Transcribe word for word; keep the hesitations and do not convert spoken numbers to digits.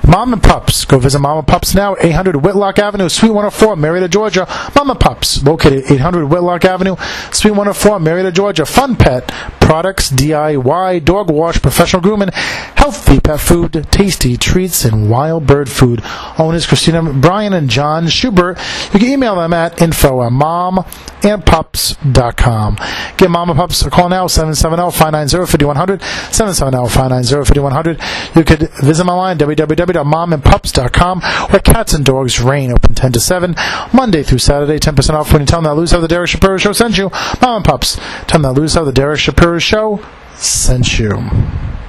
Mom and Pups. Go visit Mom and Pups now, eight hundred Whitlock Avenue, Suite one oh four, Marietta, Georgia. Mom and Pups, located at eight hundred Whitlock Avenue, Suite one oh four, Marietta, Georgia. Fun Pet products, D I Y, dog wash, professional grooming, healthy pet food, tasty treats, and wild bird food. Owners Christina, Brian, and John Schubert. You can email them at info at mom and pups dot com. Give Mom and Pups a call now, seven seven zero, five nine zero, five one zero zero, seven seven zero, five nine zero, five one zero zero. You could visit my line, w w w dot mom and pups dot com, where Cats and Dogs reign, open ten to seven, Monday through Saturday, ten percent off when you tell them that Lose How the Derek Shapiro Show sent you. Mom and Pups, tell them that Lose How the Derek Shapiro Show sent you.